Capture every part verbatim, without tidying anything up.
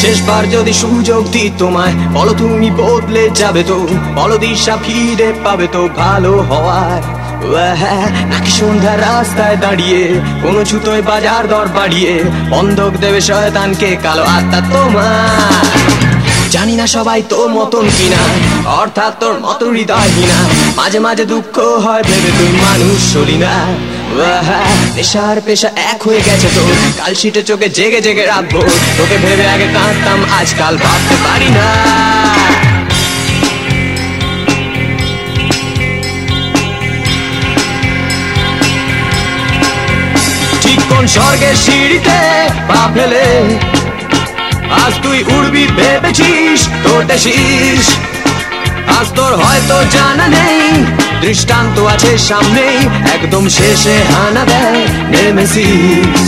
শেষবার যদি সুযোগ দিই তোমায়, বলো তুমি বদলে যাবে তো, বলো দিশা ফিরে পাবে তো ভালো হওয়ার। নাকি সন্ধ্যা রাস্তায় দাঁড়িয়ে কোনো ছুতোয় বাজার দর বাড়িয়ে বন্ধক দেবে শয়তানকে কালো আত্মা তোমার। জানি না সবাই তোর মতন কিনা, অর্থাৎ তোর মতো হৃদয়হীনা। মাঝে মাঝে দুঃখ হয় ভেবে তুই মানুষ হলি না। নেশার পেশা এক হয়ে গেছে তোর, কাল শীতে চোখে জেগে জেগে রাখবো তোকে ভেবে আগে কাঁদতাম, আজকাল ভাবতে পারি না। ঠিক কোন স্বর্গের সিঁড়িতে পা ফেলে আজ তুই উড়বি ভেবেছিস তোরটা শীষ। আজ তোর হয়তো জানা নেই, দৃষ্টান্ত আছে সামনেই, একদম শেষে হানা দেয় নেমেসিস।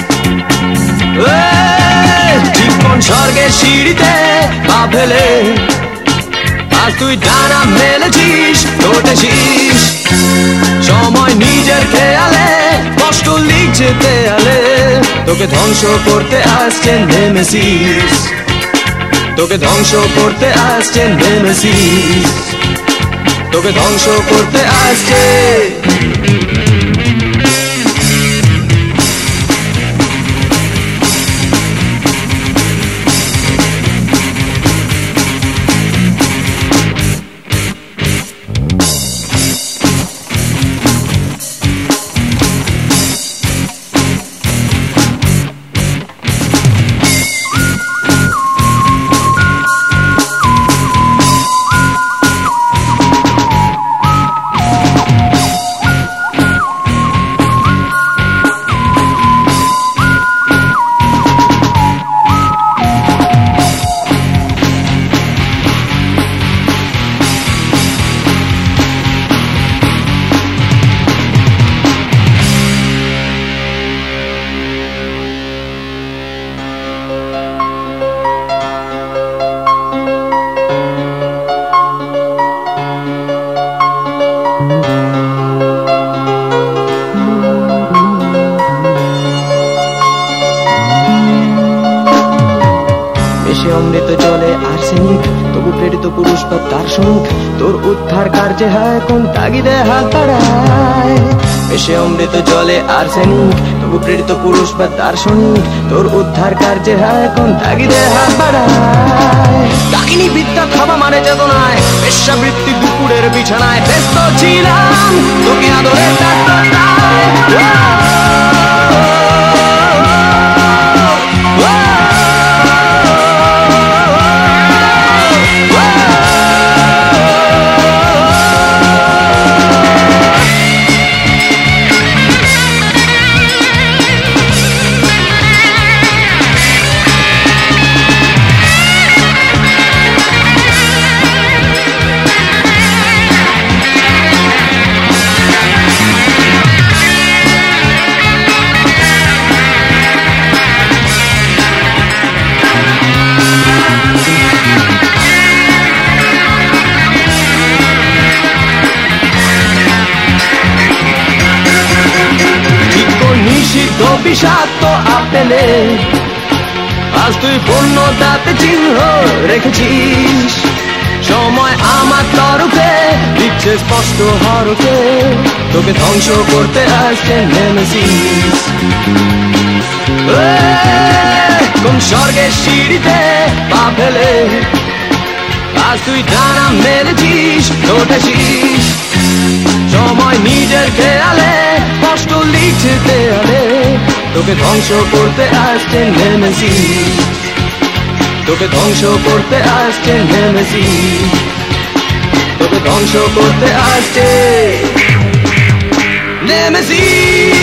ঠিক কোন স্বর্গের সিঁড়িতে পা ফেলে আজ তুই ডানা মেলেছিস তোরটা শীষ। সময় নিজের খেয়ালে কষ্ট লিখছে দেয়ালে, তোকে ধ্বংস করতে আসছে নেমেসিস, তোকে ধ্বংস করতে আসছে নেমেসিস, তোকে ধ্বংস করতে আসছে। অমৃত জলে আর্সেনিক, তবু প্রেরিত পুরুষ বা দার্শনিক তোর উদ্ধার কার্যে হয় কোন তাগিদে হাত বাড়ায়। এসে অমৃত জলে আর্সেনিক, তবু প্রেরিত পুরুষ বা দার্শনিক তোর উদ্ধার কার্যে হয় কোন তাগিদে হাত বাড়ায়। ডাকিনি বিদ্যা খাওয়া মানে চেতনায়, বেশ্যাবৃত্তি দুপুরের বিছানায় ব্যস্ত ছিলাম তোকে আদরের বিষাক্ত আপেলে আজ তুই পূর্ণতাতে চিহ্ন রেখেছিস। সময় আমার তরফে দিচ্ছে স্পষ্ট হরফে, তোকে ধ্বংস করতে আসছে নেমেসিস। কোন স্বর্গের সিঁড়িতে পা ফেলে আজ তুই ডানা মেলেছিস তোরটা শীষ। সময় নিজের খেয়ালে কষ্ট লিখছে দেয়ালে, তোকে ধ্বংস করতে আসছে নেমেসিস, তোকে ধ্বংস করতে আসছে নেমেসিস, তোকে ধ্বংস করতে আসছে নেমেসিস।